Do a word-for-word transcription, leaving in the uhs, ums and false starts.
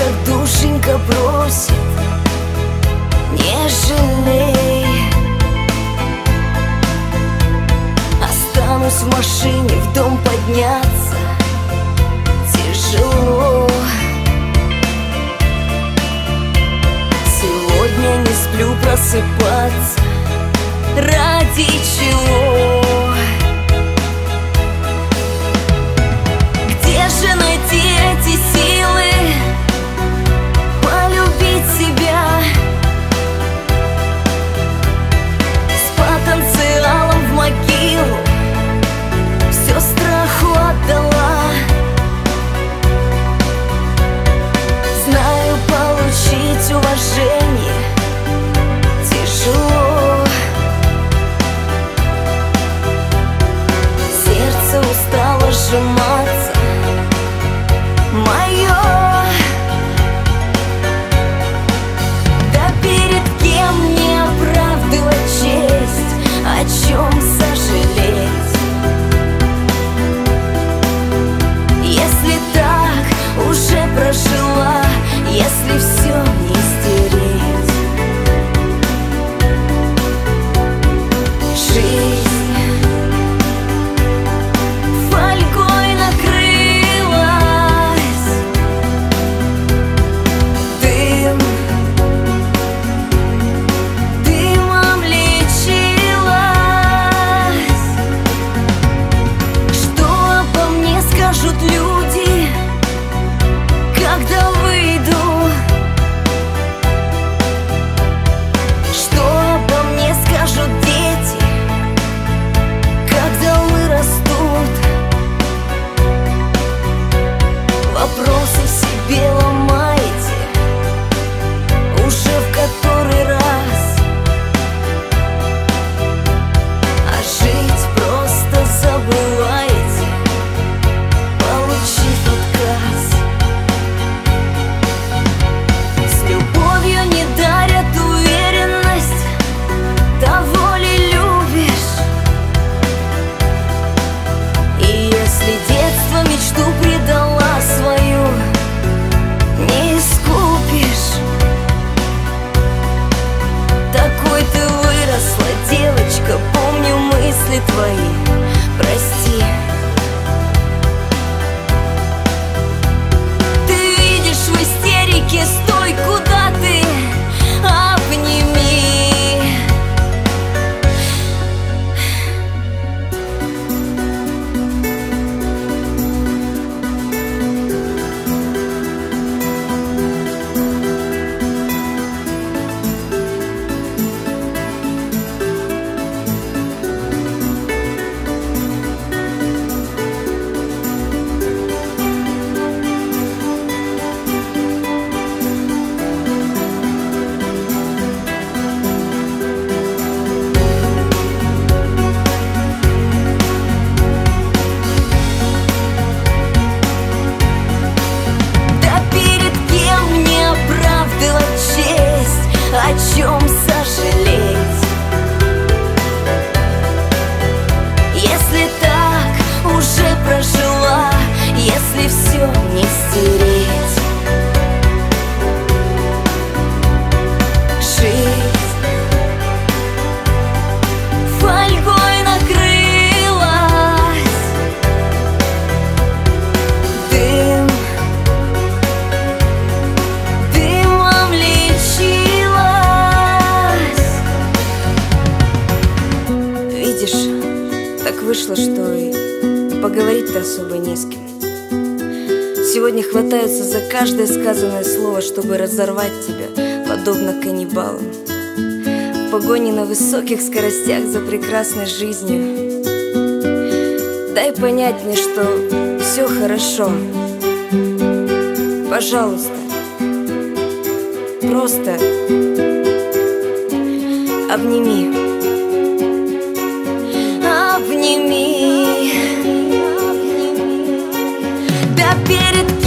как душенька просит, не жалей. Останусь в машине, в дом подняться тяжело. Сегодня не сплю, просыпаться ради чего? Где же найти эти силы полюбить себя с потенциалом в могилу? Все страху отдала. Знаю, получить уважение тяжело. Сердце устало сжиматься мое. Да перед кем мне оправдывать честь, о чем сожалеть? Если так уже прожила, если все не стереть. Жизнь фольгой накрылась, дым дымом лечилась. Что обо мне скажут люди, когда выйду? Что обо мне скажут дети, когда вырастут? Вопросы себе ломаете уже в который раз, а жить просто забываете, получив отказ. С любовью не дарят уверенность, того ли любишь? И если детство мечту предала свою, не искупишь. Такой ты выросла, девочка, помню мысли твои, прости. Ты видишь в истерике, стой, куда ты, обними. Да перед кем мне оправдывать честь, о чем сожалеть? Если так уже прожила, если все не стереть. Жизнь фольгой накрылась, дым дымом лечилась. Видишь, так вышло, что и поговорить-то особо не с кем. Сегодня хватаются за каждое сказанное слово, чтобы разорвать тебя, подобно каннибалам. В погоне на высоких скоростях за прекрасной жизнью. Дай понять мне, что все хорошо. Пожалуйста, просто обними. Обними. Да перед